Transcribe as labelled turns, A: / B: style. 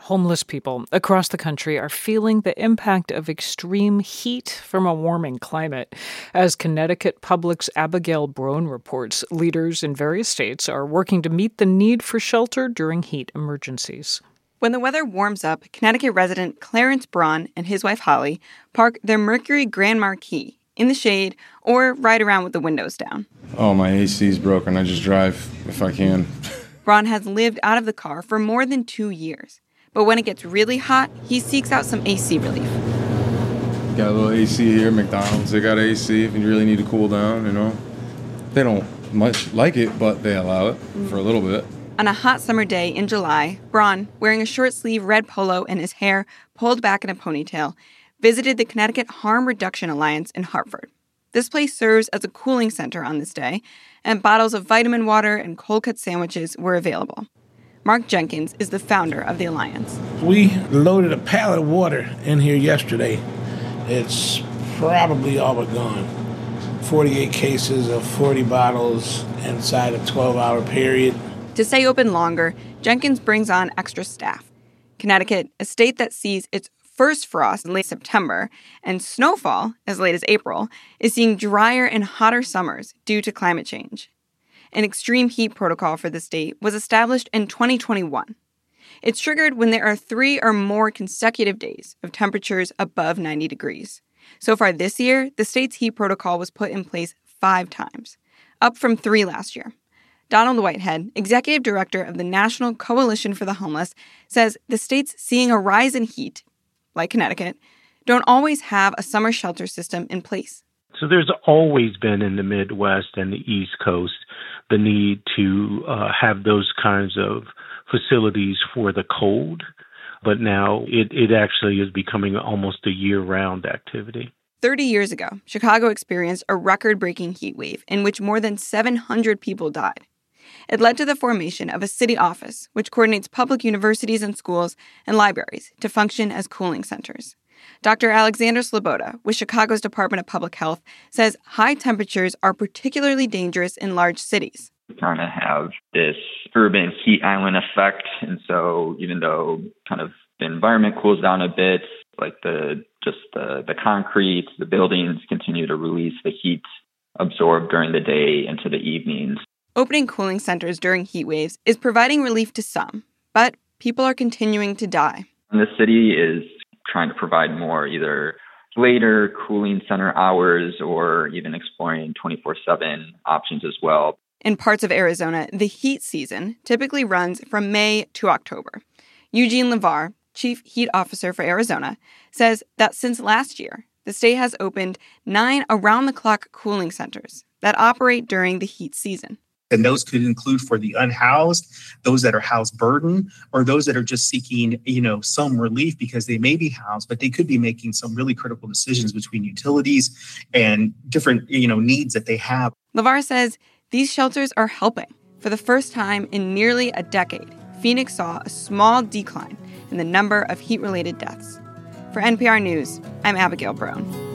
A: Homeless people across the country are feeling the impact of extreme heat from a warming climate. As Connecticut Public's Abigail Brown reports, leaders in various states are working to meet the need for shelter during heat emergencies.
B: When the weather warms up, Connecticut resident Clarence Braun and his wife Holly park their Mercury Grand Marquis in the shade or ride around with the windows down.
C: Oh, my AC's broken. I just drive if I can.
B: Braun has lived out of the car for more than 2 years. But when it gets really hot, he seeks out some AC relief.
C: Got a little AC here, McDonald's. They got AC if you really need to cool down, They don't much like it, but they allow it for a little bit.
B: On a hot summer day in July, Braun, wearing a short-sleeve red polo and his hair pulled back in a ponytail, visited the Connecticut Harm Reduction Alliance in Hartford. This place serves as a cooling center on this day, and bottles of vitamin water and cold-cut sandwiches were available. Mark Jenkins is the founder of the Alliance.
D: We loaded a pallet of water in here yesterday. It's probably all but gone. 48 cases of 40 bottles inside a 12-hour period.
B: To stay open longer, Jenkins brings on extra staff. Connecticut, a state that sees its first frost in late September and snowfall as late as April, is seeing drier and hotter summers due to climate change. An extreme heat protocol for the state was established in 2021. It's triggered when there are 3 or more consecutive days of temperatures above 90 degrees. So far this year, the state's heat protocol was put in place 5 times, up from 3 last year. Donald Whitehead, executive director of the National Coalition for the Homeless, says the states seeing a rise in heat, like Connecticut, don't always have a summer shelter system in place.
E: So there's always been in the Midwest and the East Coast the need to have those kinds of facilities for the cold, but now it actually is becoming almost a year-round activity.
B: 30 years ago, Chicago experienced a record-breaking heat wave in which more than 700 people died. It led to the formation of a city office, which coordinates public universities and schools and libraries to function as cooling centers. Dr. Alexander Sloboda with Chicago's Department of Public Health says high temperatures are particularly dangerous in large cities.
F: We kind of have this urban heat island effect, and so even though kind of the environment cools down a bit, like the concrete, the buildings continue to release the heat absorbed during the day into the evenings.
B: Opening cooling centers during heat waves is providing relief to some, but people are continuing to die.
F: And the city is trying to provide more either later cooling center hours or even exploring 24/7 options as well.
B: In parts of Arizona, the heat season typically runs from May to October. Eugene LeVar, chief heat officer for Arizona, says that since last year, the state has opened 9 around-the-clock cooling centers that operate during the heat season.
G: And those could include for the unhoused, those that are house burden, or those that are just seeking, some relief because they may be housed, but they could be making some really critical decisions between utilities and different, needs that they have.
B: LeVar says these shelters are helping. For the first time in nearly a decade, Phoenix saw a small decline in the number of heat-related deaths. For NPR News, I'm Abigail Brown.